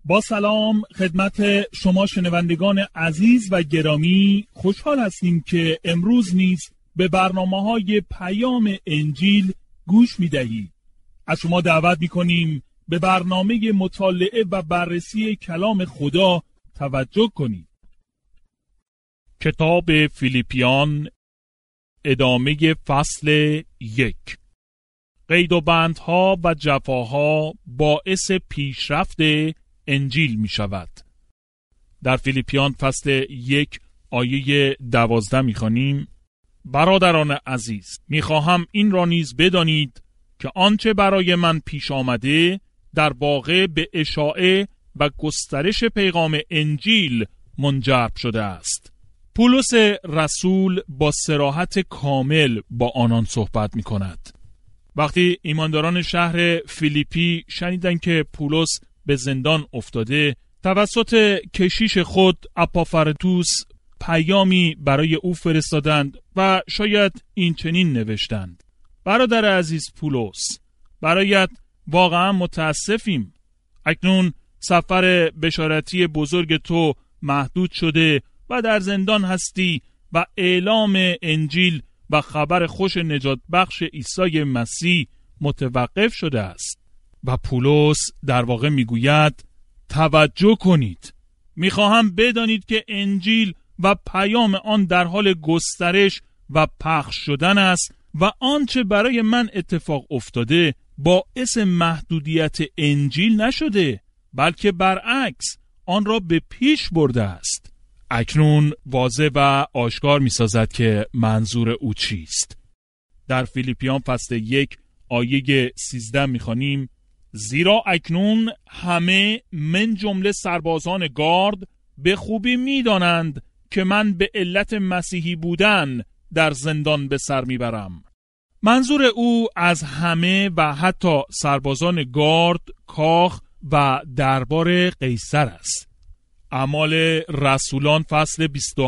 با سلام خدمت شما شنوندگان عزیز و گرامی، خوشحال هستیم که امروز نیز به برنامه‌های پیام انجیل گوش می‌دهید. از شما دعوت می‌کنیم به برنامه مطالعه و بررسی کلام خدا توجه کنید. کتاب فیلیپیان، ادامه فصل 1. قید و بندها و جفاها باعث پیشرفت انجیل می شود. در فیلیپیان فصل 1 آیه 12 می خوانیم: برادران عزیز، می خواهم این را نیز بدانید که آنچه برای من پیش آمده در واقع به اشاعه و گسترش پیغام انجیل منجرب شده است. پولس رسول با صراحت کامل با آنان صحبت می کند. وقتی ایمانداران شهر فیلیپی شنیدند که پولس به زندان افتاده، توسط کشیش خود اپافردوس پیامی برای او فرستادند و شاید این چنین نوشتند: برادر عزیز پولس، برایت واقعا متاسفیم. اکنون سفر بشارتی بزرگ تو محدود شده و در زندان هستی و اعلام انجیل و خبر خوش نجات بخش عیسی مسیح متوقف شده است. و پولس در واقع میگوید توجه کنید، میخواهم بدانید که انجیل و پیام آن در حال گسترش و پخش شدن است و آنچه برای من اتفاق افتاده باعث محدودیت انجیل نشده، بلکه برعکس آن را به پیش برده است. اکنون واضح و آشکار می‌سازد که منظور او چیست. در فیلیپیان فصل 1 آیه 13 می‌خوانیم: زیرا اکنون همه من جمله سربازان گارد به خوبی می‌دانند که من به علت مسیحی بودن در زندان به سر میبرم. منظور او از همه و حتی سربازان گارد، کاخ و دربار قیصر است. اعمال رسولان فصل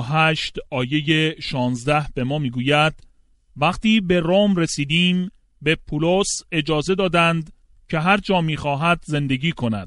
28 آیه 16 به ما میگوید: وقتی به روم رسیدیم به پولس اجازه دادند که هر جا میخواهد زندگی کند،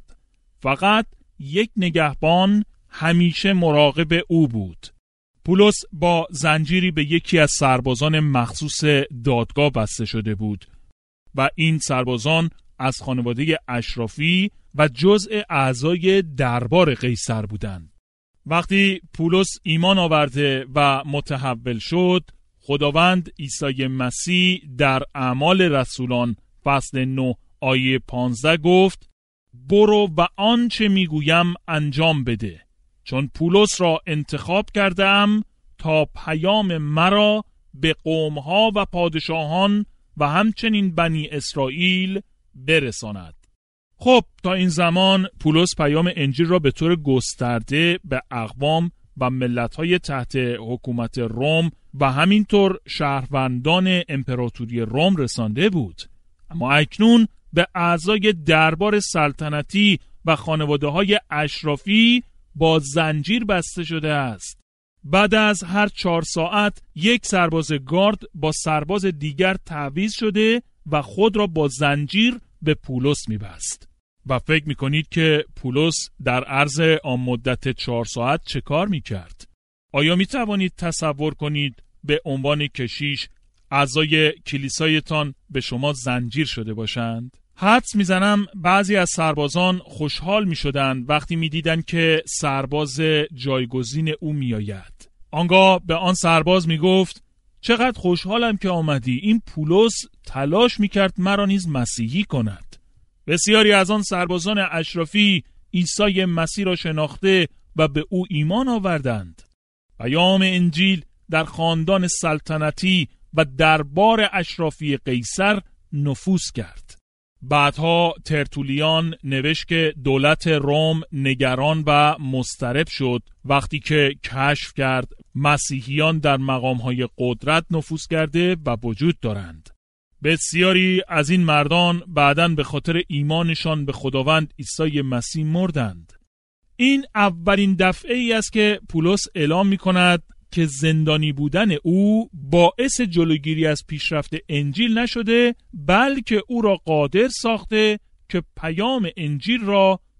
فقط یک نگهبان همیشه مراقب او بود. پولس با زنجیری به یکی از سربازان مخصوص دادگاه بسته شده بود و این سربازان از خانواده اشرافی و جزء اعضای دربار قیصر بودند. وقتی پولس ایمان آورده و متحول شد، خداوند عیسی مسیح در اعمال رسولان فصل 9 آیه 15 گفت: برو و آنچه میگویم انجام بده، چون پولس را انتخاب کردم تا پیام مرا به قومها و پادشاهان و همچنین بنی اسرائیل برساند. خب تا این زمان پولس پیام انجیل را به طور گسترده به اقوام و ملت‌های تحت حکومت روم و همینطور شهروندان امپراتوری روم رسانده بود، اما اکنون به اعضای دربار سلطنتی و خانواده‌های اشرافی با زنجیر بسته شده است. بعد از هر 4 ساعت یک سرباز گارد با سرباز دیگر تعویض شده و خود را با زنجیر به پولس می‌بست. و فکر می‌کنید که پولس در عرض آن مدت 4 ساعت چه کار می‌کرد؟ آیا می‌توانید تصور کنید به عنوان کشیش اعضای کلیسایتان به شما زنجیر شده باشند؟ حدس میزنم بعضی از سربازان خوشحال میشدند وقتی میدیدند که سرباز جایگزین او میآید. آنگاه به آن سرباز میگفت: چقدر خوشحالم که آمدی. این پولس تلاش میکرد مرا نیز مسیحی کند. بسیاری از آن سربازان اشرافی عیسی مسیح را شناخته و به او ایمان آوردند. پیام انجیل در خاندان سلطنتی و دربار اشرافی قیصر نفوذ کرد. بعدها ترتولیان نوشت که دولت روم نگران و مضطرب شد وقتی که کشف کرد مسیحیان در مقام‌های قدرت نفوذ کرده و وجود دارند. بسیاری از این مردان بعداً به خاطر ایمانشان به خداوند عیسی مسیح مردند. این اولین دفعه ای است که پولس اعلام می‌کند که زندانی بودن او باعث جلوگیری از پیشرفت انجیل نشده، بلکه او را قادر ساخته که پیام انجیل را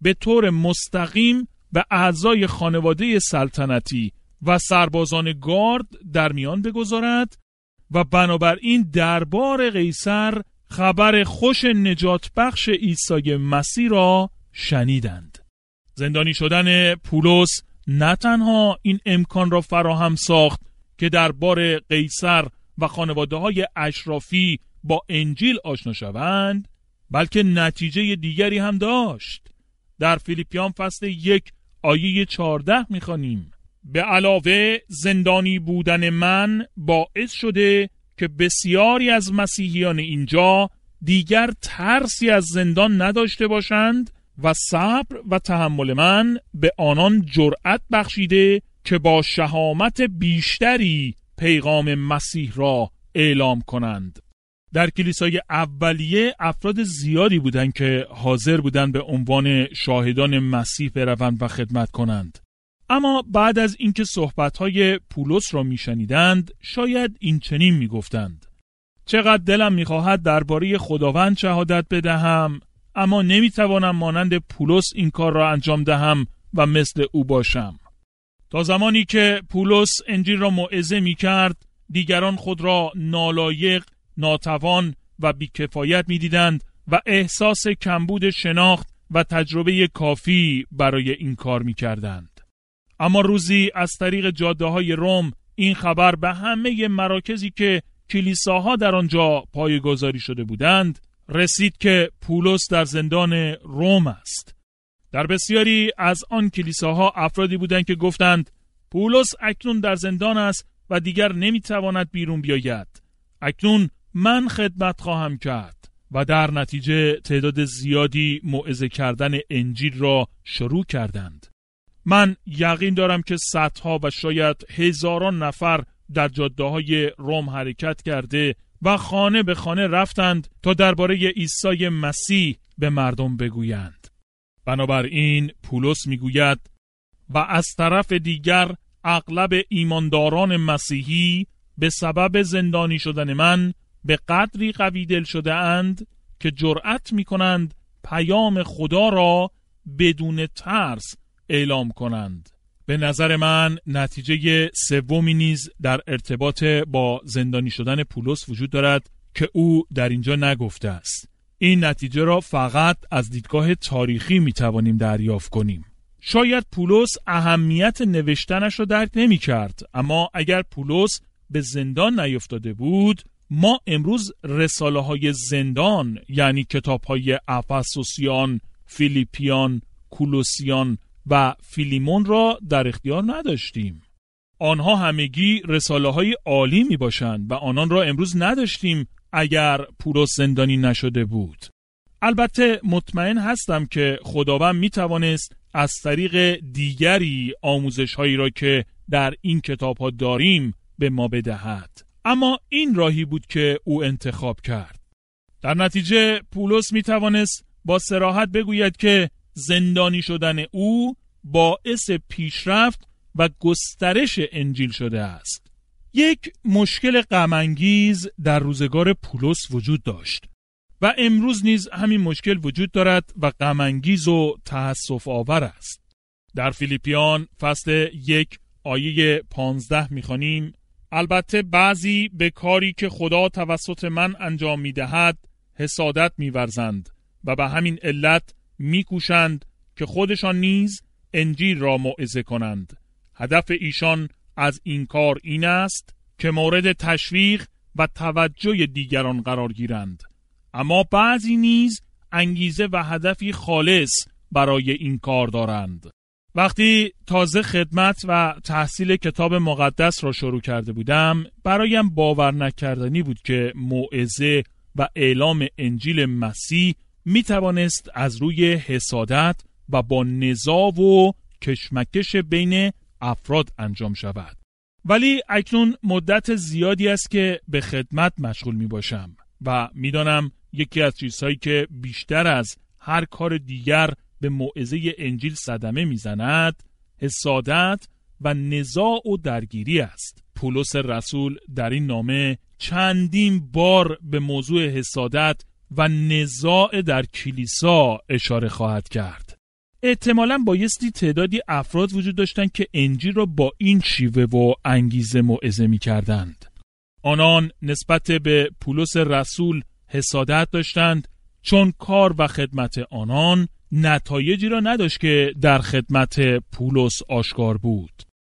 به طور مستقیم به اعضای خانواده سلطنتی و سربازان گارد در میان بگذارد و بنابراین دربار قیصر خبر خوش نجات بخش عیسی مسیح را شنیدند. زندانی شدن پولس نه تنها این امکان را فراهم ساخت که دربار قیصر و خانواده‌های اشرافی با انجیل آشنا شوند، بلکه نتیجه دیگری هم داشت. در فیلیپیان فصل 1 آیه 14 می‌خوانیم: به علاوه زندانی بودن من باعث شده که بسیاری از مسیحیان اینجا دیگر ترسی از زندان نداشته باشند و صبر و تحمل من به آنان جرأت بخشیده که با شهامت بیشتری پیغام مسیح را اعلام کنند. در کلیسای اولیه افراد زیادی بودند که حاضر بودند به عنوان شاهدان مسیح بروند و خدمت کنند. اما بعد از اینکه صحبت‌های پولس را میشنیدند، شاید این چنین میگفتند: چقدر دلم میخواهد درباره خداوند شهادت بدهم، اما نمیتوانم مانند پولس این کار را انجام دهم و مثل او باشم. تا زمانی که پولس انجیل را موعظه میکرد، دیگران خود را نالایق، ناتوان و بیکفایت میدیدند و احساس کمبود شناخت و تجربه کافی برای این کار میکردند. اما روزی از طریق جاده‌های روم این خبر به همه مراکزی که کلیساها در آنجا پایه‌گذاری شده بودند رسید که پولس در زندان روم است. در بسیاری از آن کلیساها افرادی بودند که گفتند پولس اکنون در زندان است و دیگر نمیتواند بیرون بیاید. اکنون من خدمت خواهم کرد. و در نتیجه تعداد زیادی موعظه کردن انجیل را شروع کردند. من یقین دارم که صدها و شاید هزاران نفر در جاده‌های روم حرکت کرده و خانه به خانه رفتند تا درباره عیسی مسیح به مردم بگویند. بنابراین پولس میگوید: و از طرف دیگر اغلب ایمانداران مسیحی به سبب زندانی شدن من به قدری قوی دل شده اند که جرأت می کنند پیام خدا را بدون ترس اعلام کنند. به نظر من نتیجه سومی نیز در ارتباط با زندانی شدن پولس وجود دارد که او در اینجا نگفته است. این نتیجه را فقط از دیدگاه تاریخی می توانیم دریافت کنیم. شاید پولس اهمیت نوشتنش را درک نمی کرد، اما اگر پولس به زندان نیفتاده بود، ما امروز رساله های زندان یعنی کتاب های افسوسیان، فیلیپیان، کولوسیان و فیلیمون را در اختیار نداشتیم. آنها همگی رساله های عالی می باشند و آنان را امروز نداشتیم اگر پولس زندانی نشده بود. البته مطمئن هستم که خداوند می توانست از طریق دیگری آموزش هایی را که در این کتاب ها داریم به ما بدهد، اما این راهی بود که او انتخاب کرد. در نتیجه پولس می توانست با صراحت بگوید که زندانی شدن او باعث پیشرفت و گسترش انجیل شده است. یک مشکل غم‌انگیز در روزگار پولس وجود داشت و امروز نیز همین مشکل وجود دارد و غم‌انگیز و تأسف آور است. در فیلیپیان فصل 1 آیه 15 می‌خوانیم: البته بعضی به کاری که خدا توسط من انجام می‌دهد حسادت می‌ورزند و به همین علت می‌کوشند که خودشان نیز انجیل را موعظه کنند. هدف ایشان از این کار این است که مورد تشویق و توجه دیگران قرار گیرند، اما بعضی نیز انگیزه و هدفی خالص برای این کار دارند. وقتی تازه خدمت و تحصیل کتاب مقدس را شروع کرده بودم، برایم باور نکردنی بود که موعظه و اعلام انجیل مسیح می توانست از روی حسادت و با نزاع و کشمکش بین افراد انجام شود. ولی اکنون مدت زیادی است که به خدمت مشغول می باشم و می دانم یکی از چیزهایی که بیشتر از هر کار دیگر به موعظه انجیل صدمه می زند حسادت و نزاع و درگیری است. پولس رسول در این نامه چندین بار به موضوع حسادت و نزاع در کلیسا اشاره خواهد کرد. احتمالاً بایستی تعدادی افراد وجود داشتند که انجیل را با این شیوه و انگیزه موعظه می‌کردند. آنان نسبت به پولس رسول حسادت داشتند، چون کار و خدمت آنان نتایجی را نداشت که در خدمت پولس آشکار بود.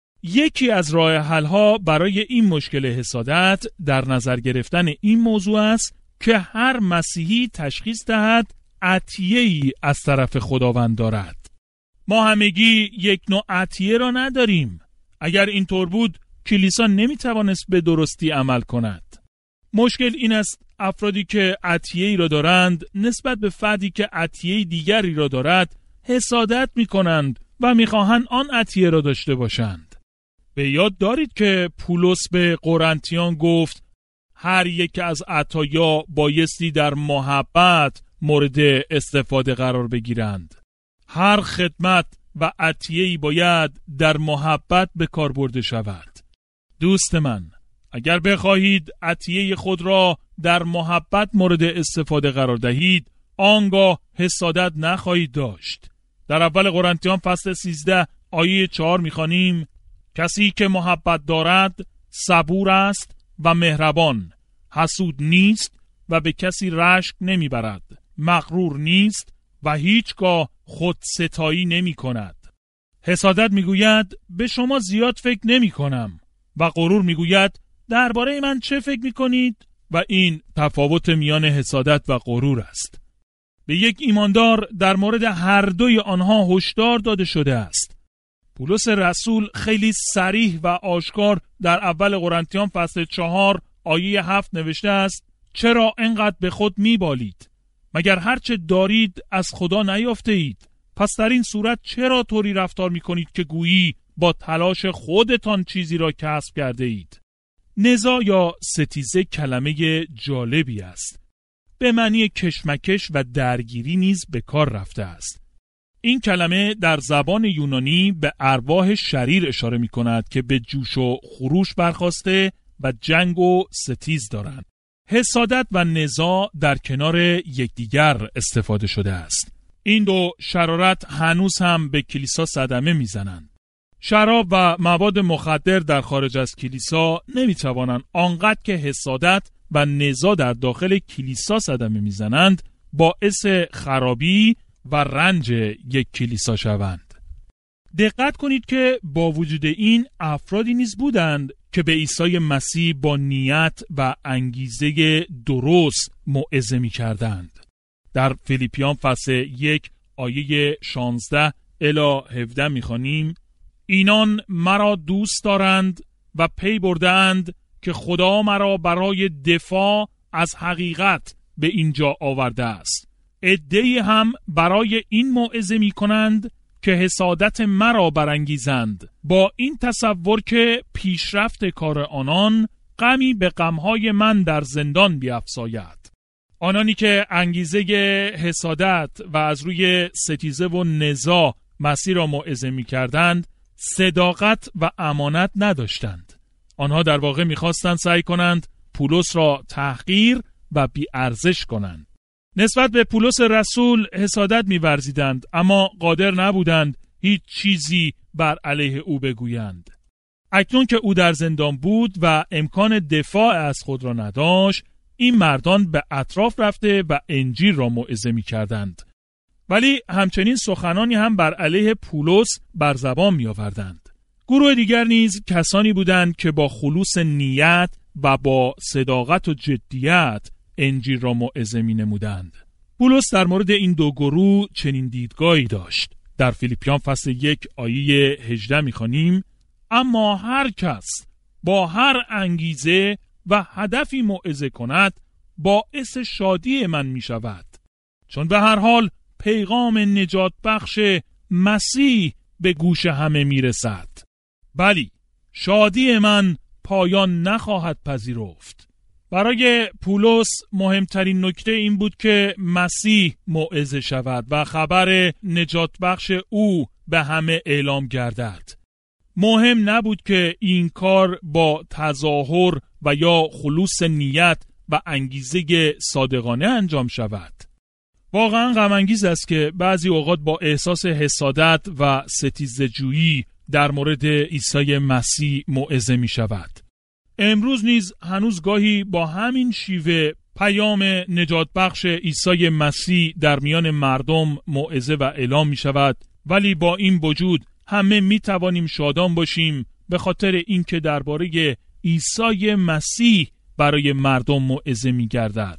یکی از راه حل‌ها برای این مشکل حسادت در نظر گرفتن این موضوع است که هر مسیحی تشخیص دهد عطیه‌ای از طرف خداوند دارد. ما همگی یک نوع عطیه را نداریم. اگر اینطور بود کلیسا نمیتوانست به درستی عمل کند. مشکل این است افرادی که عطیه‌ای را دارند نسبت به فردی که عطیه دیگری را دارد حسادت می‌کنند و می‌خواهند آن عطیه را داشته باشند. به یاد دارید که پولس به قرنتیان گفت هر یک از عطایا بایستی در محبت مورد استفاده قرار بگیرند. هر خدمت و عطیه‌ای باید در محبت به کار برده شود. دوست من، اگر بخواهید عطیه خود را در محبت مورد استفاده قرار دهید، آنگاه حسادت نخواهید داشت. در اول قرنتیان فصل 13 آیه 4 می‌خوانیم کسی که محبت دارد صبور است و مهربان، حسود نیست و به کسی رشک نمیبرد، مغرور نیست و هیچگاه خود ستایی نمی کند. حسادت میگوید به شما زیاد فکر نمی کنم و غرور میگوید درباره من چه فکر می کنید؟ و این تفاوت میان حسادت و غرور است. به یک ایماندار در مورد هر دوی آنها هشدار داده شده است. پولس رسول خیلی صریح و آشکار در اول قرنتیان فصل 4 آیه 7 نوشته است چرا انقدر به خود میبالید؟ مگر هرچه دارید از خدا نیافته اید؟ پس در این صورت چرا طوری رفتار میکنید که گویی با تلاش خودتان چیزی را کسب کرده اید؟ نزاع یا ستیزه کلمه جالبی است. به معنی کشمکش و درگیری نیز به کار رفته است. این کلمه در زبان یونانی به ارواح شریر اشاره می کند که به جوش و خروش برخاسته و جنگ و ستیز دارند. حسادت و نزاع در کنار یکدیگر استفاده شده است. این دو شرارت هنوز هم به کلیسا صدمه می زنند. شراب و مواد مخدر در خارج از کلیسا نمی توانند آنقدر که حسادت و نزاع در داخل کلیسا صدمه می زنند باعث خرابی و رنج یک کلیسا شوند. دقت کنید که با وجود این افرادی نیز بودند که به عیسی مسیح با نیت و انگیزه درست موعظه می کردند. در فیلیپیان فصل 1 آیه 16 الی 17 می خوانیم اینان مرا دوست دارند و پی بردند که خدا مرا برای دفاع از حقیقت به اینجا آورده است. عده‌ای هم برای این موعظه می کنند که حسادت مرا برانگیزند با این تصور که پیشرفت کار آنان غمی به غمهای من در زندان بیفزاید. آنانی که انگیزه حسادت و از روی ستیزه و نزاع مسیح را موعظه می کردند صداقت و امانت نداشتند. آنها در واقع می‌خواستند سعی کنند پولس را تحقیر و بی‌ارزش کنند. نسبت به پولس رسول حسادت می‌ورزیدند اما قادر نبودند هیچ چیزی بر علیه او بگویند. اکنون که او در زندان بود و امکان دفاع از خود را نداشت، این مردان به اطراف رفته و انجیل را موعظه می‌کردند. ولی همچنین سخنانی هم بر علیه پولس بر زبان می‌آوردند. گروه دیگر نیز کسانی بودند که با خلوص نیت و با صداقت و جدیت انجیل را موعظه می‌نمودند. پولس در مورد این دو گروه چنین دیدگاهی داشت. در فیلیپیان فصل 1 آیه 18 می‌خوانیم اما هر کس با هر انگیزه و هدفی موعظه کند باعث شادی من می‌شود، چون به هر حال پیغام نجات بخش مسیح به گوش همه میرسد. بلی، شادی من پایان نخواهد پذیرفت. برای پولس مهمترین نکته این بود که مسیح موعظه شود و خبر نجات بخش او به همه اعلام گردد. مهم نبود که این کار با تظاهر و یا خلوص نیت و انگیزه صادقانه انجام شود. واقعا غم انگیز است که بعضی اوقات با احساس حسادت و ستیزه‌جویی در مورد عیسی مسیح موعظه می شود. امروز نیز هنوز گاهی با همین شیوه پیام نجات بخش عیسی مسیح در میان مردم موعظه و اعلام می شود، ولی با این وجود همه می توانیم شادان باشیم به خاطر اینکه درباره عیسی مسیح برای مردم موعظه می گردد.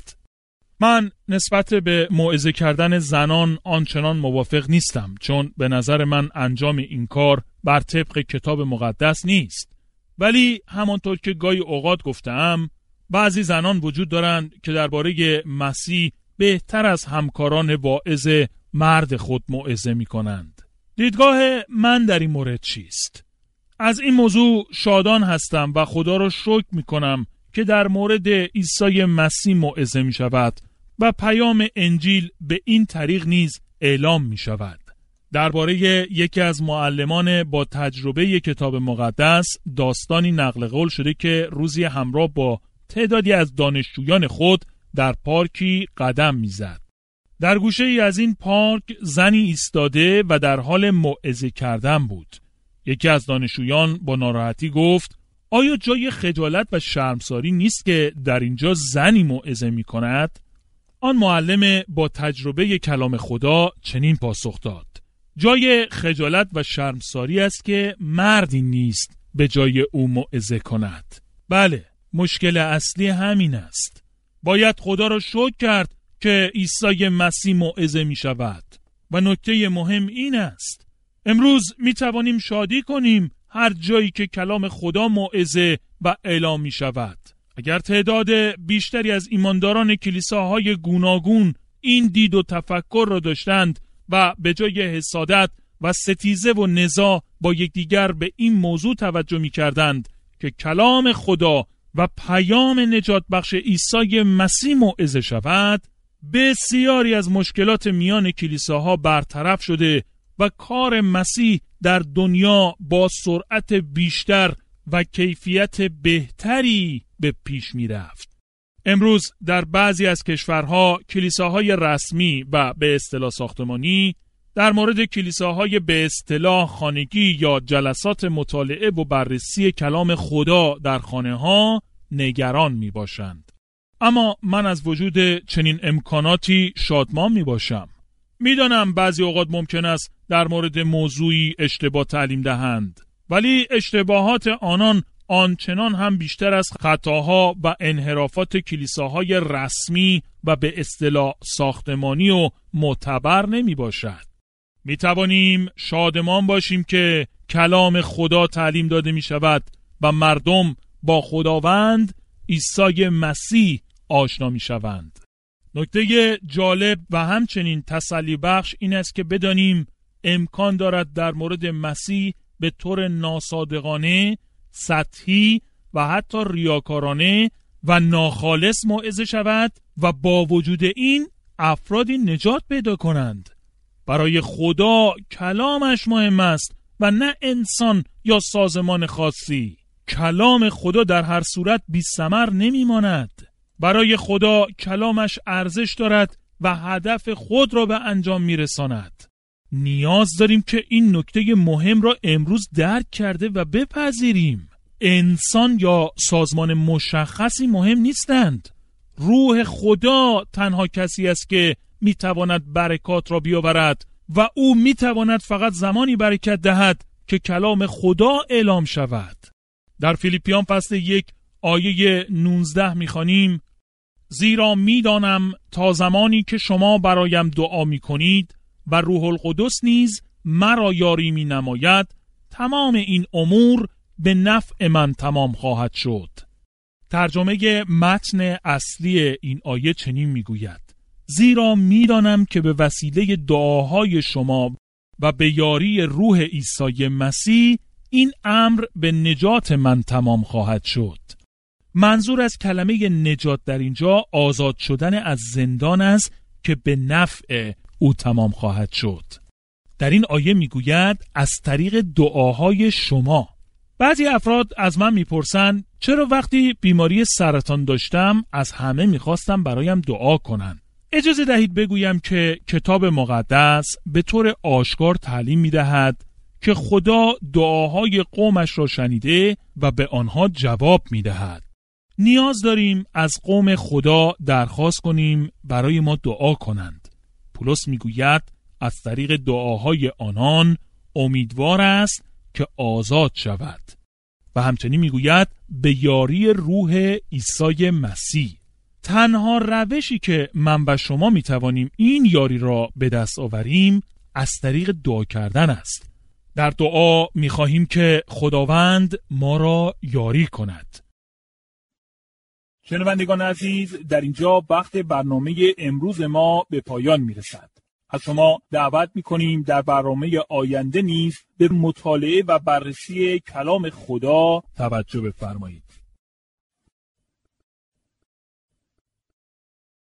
من نسبت به موعظه کردن زنان آنچنان موافق نیستم، چون به نظر من انجام این کار بر طبق کتاب مقدس نیست. ولی همانطور که گاهی اوقات گفتم، بعضی زنان وجود دارند که درباره مسیح بهتر از همکاران واعظ مرد خود موعظه می کنند. دیدگاه من در این مورد چیست؟ از این موضوع شادان هستم و خدا را شکر می کنم که در مورد عیسی مسیح موعظه می شود و پیام انجیل به این طریق نیز اعلام می شود. درباره یکی از معلمان با تجربه کتاب مقدس داستانی نقل قول شده که روزی همراه با تعدادی از دانشجویان خود در پارکی قدم میزد. در گوشه ای از این پارک زنی ایستاده و در حال موعظه کردن بود. یکی از دانشجویان با ناراحتی گفت: آیا جای خجالت و شرمساری نیست که در اینجا زنی موعظه می کند؟ آن معلم با تجربه کلام خدا چنین پاسخ داد: جای خجالت و شرمساری است که مردی نیست به جای او موعظه کند. بله، مشکل اصلی همین است. باید خدا را شکر کرد که عیسی مسیح موعظه می شود. و نکته مهم این است: امروز می توانیم شادی کنیم هر جایی که کلام خدا موعظه و اعلام می شود. اگر تعداد بیشتری از ایمانداران کلیساهای گوناگون این دید و تفکر را داشتند و به جای حسادت و ستیزه و نزاع با یکدیگر به این موضوع توجه می کردند که کلام خدا و پیام نجات بخش عیسی مسیح موعظه شود، بسیاری از مشکلات میان کلیساها برطرف شده و کار مسیح در دنیا با سرعت بیشتر و کیفیت بهتری به پیش می رفت. امروز در بعضی از کشورها کلیساهای رسمی و به اصطلاح ساختمانی در مورد کلیساهای به اصطلاح خانگی یا جلسات مطالعه و بررسی کلام خدا در خانه‌ها نگران می باشند. اما من از وجود چنین امکاناتی شادمان می باشم. می دانم بعضی اوقات ممکن است در مورد موضوعی اشتباه تعلیم دهند، ولی اشتباهات آنان آنچنان هم بیشتر از خطاها و انحرافات کلیساهای رسمی و به اصطلاح ساختمانی و معتبر نمی باشد. می توانیم شادمان باشیم که کلام خدا تعلیم داده می شود و مردم با خداوند عیسی مسیح آشنا می شوند. نکته جالب و همچنین تسلی بخش این است که بدانیم امکان دارد در مورد مسیح به طور ناصادقانه، سطحی و حتی ریاکارانه و ناخالص موعظه شود و با وجود این افرادی نجات پیدا کنند. برای خدا کلامش مهم است و نه انسان یا سازمان خاصی. کلام خدا در هر صورت بی ثمر نمی ماند. برای خدا کلامش ارزش دارد و هدف خود را به انجام می رساند. نیاز داریم که این نکته مهم را امروز درک کرده و بپذیریم. انسان یا سازمان مشخصی مهم نیستند. روح خدا تنها کسی است که می تواند برکات را بیاورد و او می تواند فقط زمانی برکت دهد که کلام خدا اعلام شود. در فیلیپیان فصل 1 آیه 19 می خوانیم: زیرا می دانم تا زمانی که شما برایم دعا می کنید و روح القدس نیز مرا یاری می نماید، تمام این امور به نفع من تمام خواهد شد. ترجمه متن اصلی این آیه چنین می گوید: زیرا می دانم که به وسیله دعاهای شما و به یاری روح عیسی مسیح این امر به نجات من تمام خواهد شد. منظور از کلمه نجات در اینجا آزاد شدن از زندان است که به نفع او تمام خواهد شد. در این آیه میگوید از طریق دعاهای شما. بعضی افراد از من میپرسن چرا وقتی بیماری سرطان داشتم از همه میخواستم برایم دعا کنن. اجازه دهید بگویم که کتاب مقدس به طور آشکار تعلیم می‌دهد که خدا دعاهای قومش را شنیده و به آنها جواب می‌دهد. نیاز داریم از قوم خدا درخواست کنیم برای ما دعا کنند. پولس می‌گوید از طریق دعاهای آنان امیدوار است که آزاد شود و همچنین می‌گوید به یاری روح عیسی مسیح. تنها روشی که من و شما می‌توانیم این یاری را به دست آوریم از طریق دعا کردن است. در دعا می‌خواهیم که خداوند ما را یاری کند. شنوندگان عزیز، در اینجا وقت برنامه امروز ما به پایان می‌رسد. از شما دعوت می‌کنیم در برنامه آینده نیز به مطالعه و بررسی کلام خدا توجه بفرمایید.